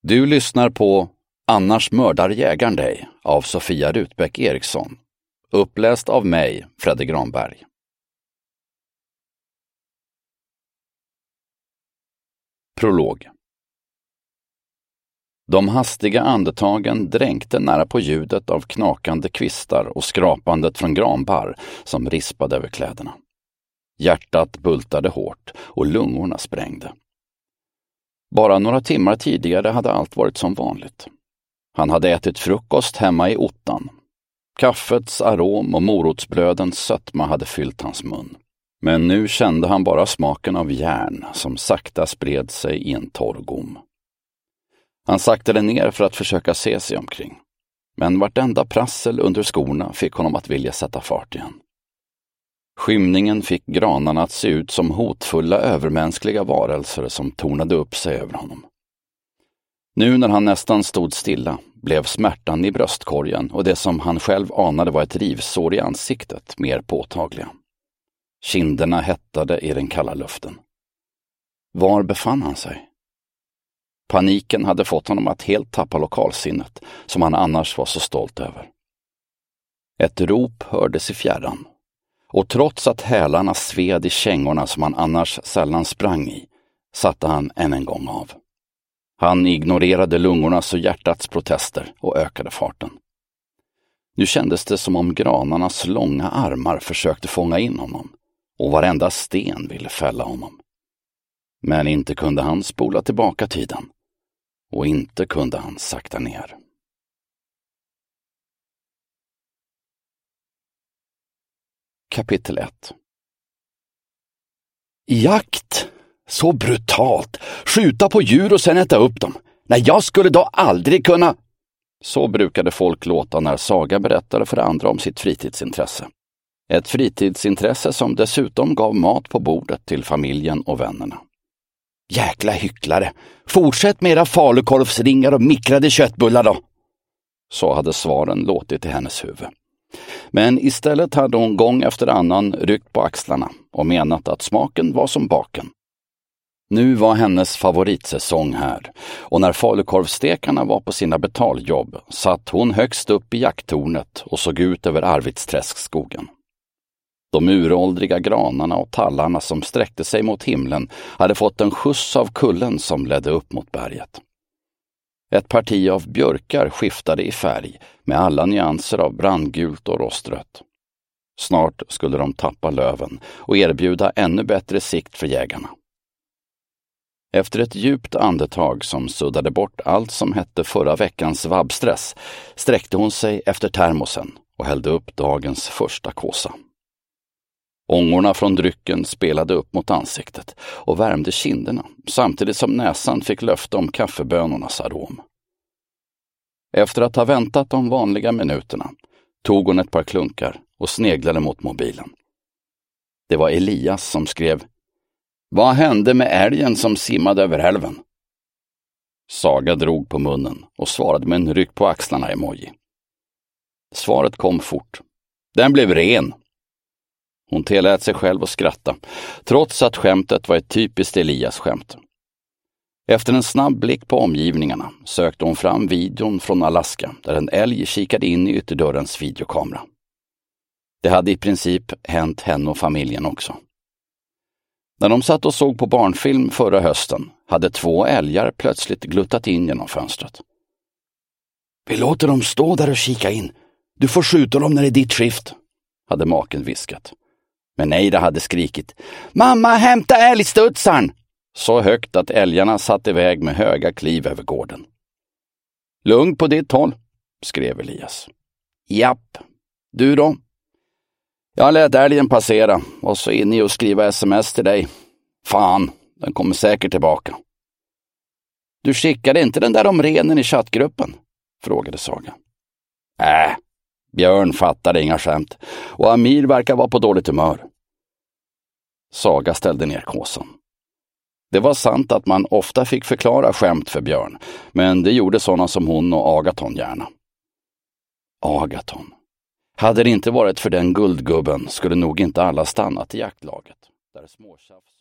Du lyssnar på Annars mördar jägaren dig av Sofia Rutbeck Eriksson. Uppläst av mig, Fredrik Granberg. Prolog. De hastiga andetagen dränkte nära på ljudet av knakande kvistar och skrapandet från granbarr som rispade över kläderna. Hjärtat bultade hårt och lungorna sprängde. Bara några timmar tidigare hade allt varit som vanligt. Han hade ätit frukost hemma i ottan. Kaffets arom och morotsblödens sötma hade fyllt hans mun. Men nu kände han bara smaken av järn som sakta spred sig i en torr gom. Han saktade ner för att försöka se sig omkring. Men vartenda prassel under skorna fick honom att vilja sätta fart igen. Skymningen fick granarna att se ut som hotfulla övermänskliga varelser som tornade upp sig över honom. Nu när han nästan stod stilla blev smärtan i bröstkorgen och det som han själv anade var ett rivsår i ansiktet mer påtagliga. Kinderna hettade i den kalla luften. Var befann han sig? Paniken hade fått honom att helt tappa lokalsinnet som han annars var så stolt över. Ett rop hördes i fjärran. Och trots att hälarna sved i kängorna som han annars sällan sprang i, satte han än en gång av. Han ignorerade lungornas och hjärtats protester och ökade farten. Nu kändes det som om granarnas långa armar försökte fånga in honom och varenda sten ville fälla honom. Men inte kunde han spola tillbaka tiden och inte kunde han sakta ner. Kapitel 1. Jakt! Så brutalt! Skjuta på djur och sen äta upp dem. Nej, jag skulle då aldrig kunna... Så brukade folk låta när Saga berättade för andra om sitt fritidsintresse. Ett fritidsintresse som dessutom gav mat på bordet till familjen och vännerna. Jäkla hycklare! Fortsätt med era falukorvsringar och mikrade köttbullar då! Så hade svaren låtit i hennes huvud. Men istället hade hon gång efter annan ryckt på axlarna och menat att smaken var som baken. Nu var hennes favoritsäsong här och när falukorvstekarna var på sina betaljobb satt hon högst upp i jakttornet och såg ut över Arvidsträskskogen. De uråldriga granarna och tallarna som sträckte sig mot himlen hade fått en skjuts av kullen som ledde upp mot berget. Ett parti av björkar skiftade i färg med alla nyanser av brandgult och rostrött. Snart skulle de tappa löven och erbjuda ännu bättre sikt för jägarna. Efter ett djupt andetag som suddade bort allt som hette förra veckans vabbstress sträckte hon sig efter termosen och hällde upp dagens första kåsa. Ångorna från drycken spelade upp mot ansiktet och värmde kinderna samtidigt som näsan fick löfte om kaffebönornas arom. Efter att ha väntat de vanliga minuterna tog hon ett par klunkar och sneglade mot mobilen. Det var Elias som skrev: Vad hände med älgen som simmade över älven? Saga drog på munnen och svarade med en ryck på axlarna emoji. Svaret kom fort. Den blev ren. Hon tillät sig själv att skratta, trots att skämtet var ett typiskt Elias-skämt. Efter en snabb blick på omgivningarna sökte hon fram videon från Alaska där en älg kikade in i ytterdörrens videokamera. Det hade i princip hänt henne och familjen också. När de satt och såg på barnfilm förra hösten hade 2 älgar plötsligt gluttat in genom fönstret. Vi låter dem stå där och kika in. Du får skjuta dem när det är ditt skift, hade maken viskat. Men Neida hade skrikit: Mamma, hämta älgstudsaren! Så högt att älgarna satt iväg med höga kliv över gården. Lugn på ditt håll, skrev Elias. Japp, du då? Jag lät älgen passera och så in i och skriva sms till dig. Fan, den kommer säkert tillbaka. Du skickade inte den där om renen i chattgruppen? Frågade Saga. Björn fattade inga skämt och Amir verkar vara på dåligt humör. Saga ställde ner kåsan. Det var sant att man ofta fick förklara skämt för Björn, men det gjorde sådana som hon och Agaton gärna. Agaton. Hade det inte varit för den guldgubben skulle nog inte alla stannat i jaktlaget. Där småtjafs